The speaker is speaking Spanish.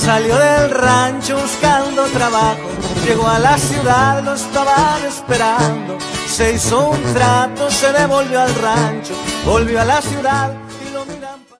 Salió del rancho buscando trabajo, llegó a la ciudad, lo estaban esperando. Se hizo un trato, se devolvió al rancho, volvió a la ciudad